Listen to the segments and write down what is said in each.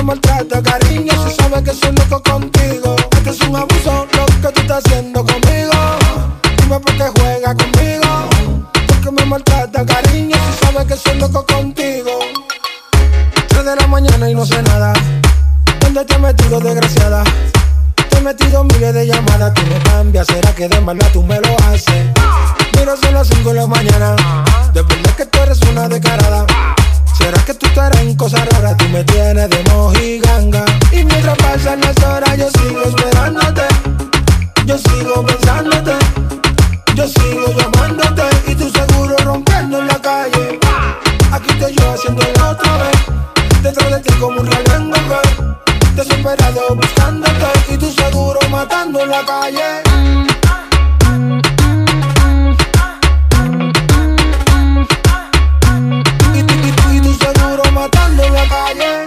me maltrata, cariño, si sabes que soy loco contigo. Esto es un abuso lo que tú estás haciendo conmigo. Dime por qué juega conmigo. Porque me maltrata, cariño, si sabes que soy loco contigo. 3 de la mañana y no sé nada. ¿Dónde te has metido, desgraciada? Te he metido miles de llamadas. Tú no cambias, ¿será que de maldad tú me lo haces? Miro, son las 5 de la mañana. De verdad que tú eres una descarada. ¿Será que tú estarás en cosas raras? Tú me tienes de mojiganga. Y mientras pasan las horas yo sigo esperándote. Yo sigo pensándote. Yo sigo llamándote. Y tú seguro rompiendo en la calle. Aquí estoy yo haciéndolo otra vez. Detrás de ti como un realengo, desesperado buscándote. Y tú seguro matando en la calle. Y tú seguro matando en la calle.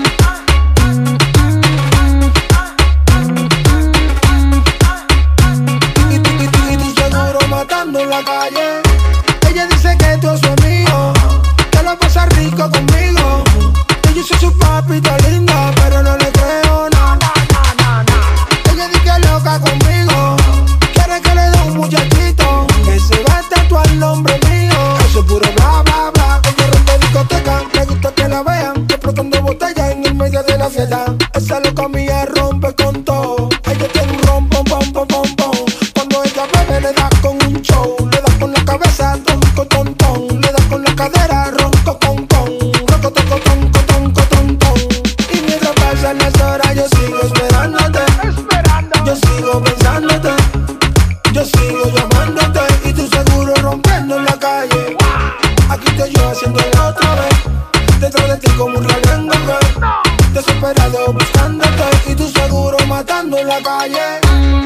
Y tú seguro matando en la calle. Ella dice que todo eso es mío, que lo pasa rico conmigo. Yo soy su papita linda, pero no le creo, no. Ella dice que es loca conmigo, quiere que le dé un muchachito que se va a tatuar el nombre mío. Eso es puro bla, bla, bla. Ella rompe discoteca, me gusta que la vean explotando botellas en el medio de la fiesta. Esa loca mía rompe con todo. Ella tiene un rom, pom, pom, pom, pom, pom. Cuando ella bebe le da con un show. Le da con la cabeza, tonco, tontón. Le da con la cadera, ronco, con, roco, toco, tonco, tonco, tontón. Y mientras pasan las horas yo sigo esperándote. Yo sigo pensándote. Yo sigo llamándote. Y tú seguro rompiendo en la calle. Aquí estoy yo haciéndolo otra vez. Detrás de ti como un realengo, desesperado buscándote. Y tú seguro matando en la calle.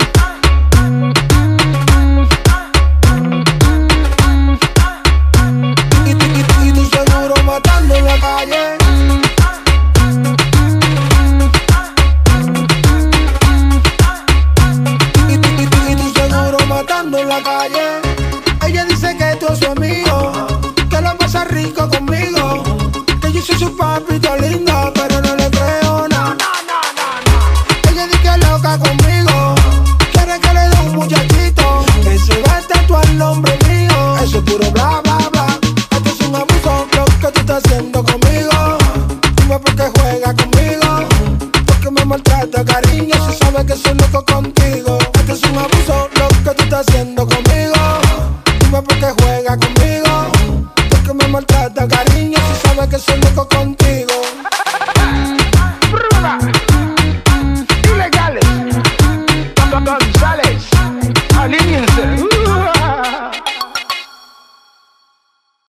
Y tú seguro matando en la calle. Y tú seguro matando en la calle. Ella dice que todo eso es mío, que lo pasa rico conmigo. Que yo soy su papita linda, pero no le creo, no. Ella dice que es loca conmigo, quiere que le dé un muchachito que se va a tatuar el nombre mío. Eso es puro bla, bla, bla. Esto es un abuso lo que tú estás haciendo conmigo. Dime por qué juega conmigo. Porque me maltrata, cariño, si sabes que soy loco contigo. Esto es un abuso lo que tú estás haciendo conmigo. Dime por qué juega conmigo. Porque me maltrata, cariño, si sabes que soy loco contigo.